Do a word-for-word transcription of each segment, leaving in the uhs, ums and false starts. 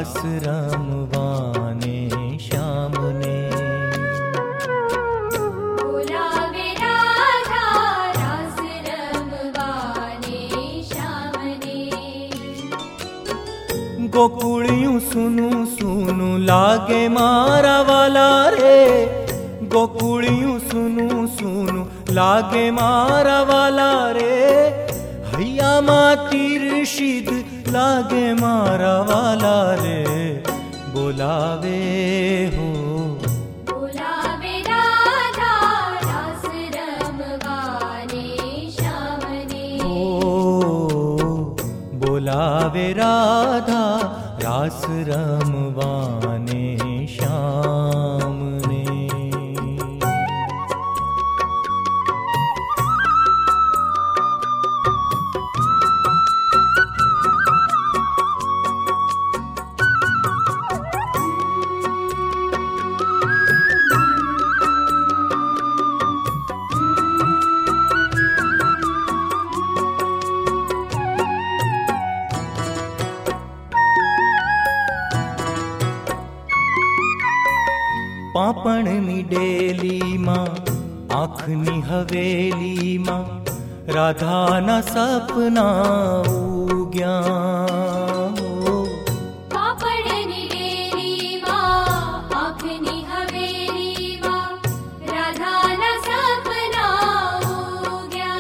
रास रमवाने श्याम ने। बोलावे राधा रास रमवाने श्याम ने। गोकुड़ियों सुनु सुनु लागे मारा वाला रे, गोकुड़ियों सुनु सुनु लागे मारा वाला रे, हैया मातीर शीद लागे मारा वाला रे, बोलावे हो। बोलावे राधा रास रमवाने श्याम ने। ओ बोलावे राधा रास रमवाने श्याम ने। पापणनी डेली मां आँखनी हवेली मां, राधाना सपना उग्या हो। पापणनी डेली मां आँखनी हवेली मां, राधाना सपना उग्या।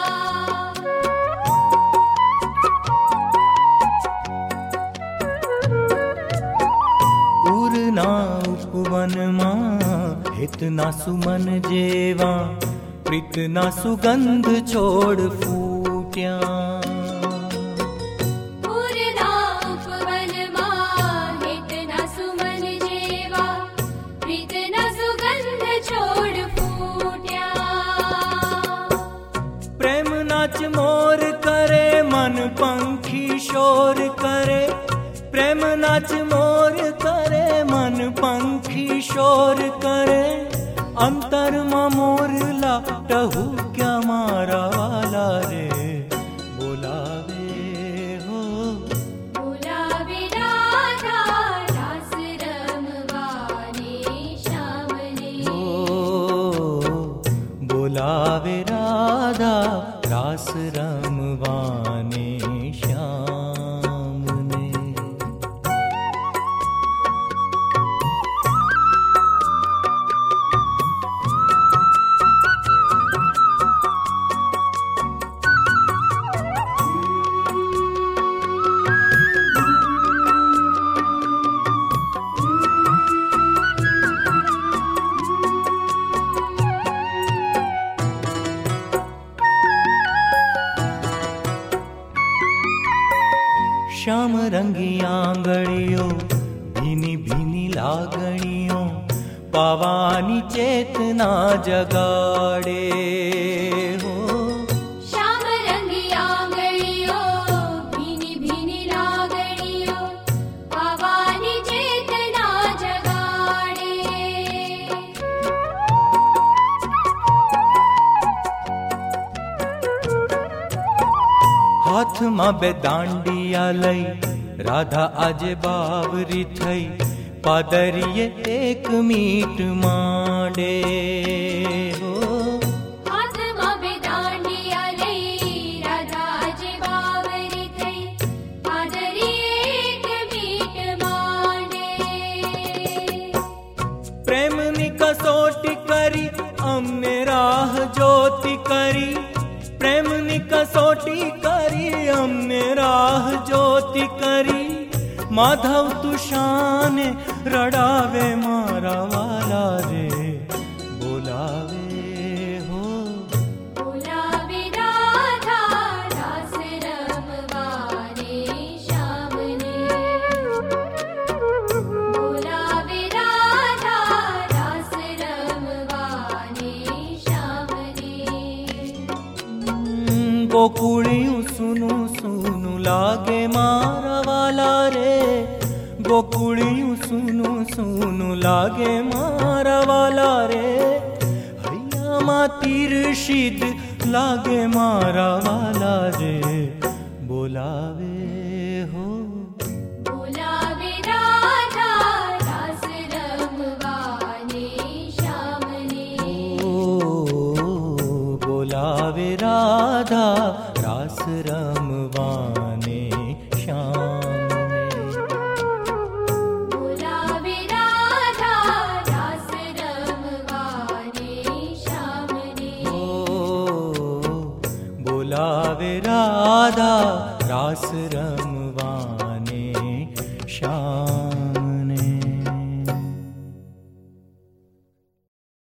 पूरना उपवन मां हितना सुमन जेवा, प्रीतना सुगंध छोड़ फूट्या। पूरना उपवन मां हितना सुमन जेवा, प्रीतना सुगंध छोड़ फूट्या। प्रेम नाच मोर करे मन पंखी शोर करे, प्रेम नाच मोर करे मन पंखी शोर करे, अंतर मां मोर लाटहु क्या मारा वाला रे, बोलावे हो। बोलावे राधा रास रमवाने श्याम ने। ओ बोलावे राधा रास रमवाने श्याम ने। श्याम रंगी आंगड़ियों भीनी भीनी लागणियों, पावानी चेतना जगाड़े हो। श्याम रंगी आंगड़ियों भीनी भीनी लागड़ियों, पावानी चेतना जगाड़े। हाथ मां बेदांडिया लई राधा आज बावरी थई, पादरिये एक मीट मांडे हो। हाथ मां बेदांडिया लई राधा आज बावरी थई, पादरिये एक मीट मांडे। प्रेम नी कसोटी करी हमने राह ज्योति करी, प्रेम नी कसोटी करी हमने राह ज्योति करी, माधव तुशान रड़ावे मारा वाला रे, बोलावे हो। बोलावे राधा रास रमवाने श्याम ने। बोलावे राधा रास रमवाने श्याम ने। गोकुड़ियों सुनु सुनु लागे मारा वाला रे, गोकुड़ियों सुनु सुनु लागे मारा वाला रे, हैया मातीर शीद लागे मारा वाला रे, बोलावे हो। बोलावे बोलावे राधा रास रमवाने श्याम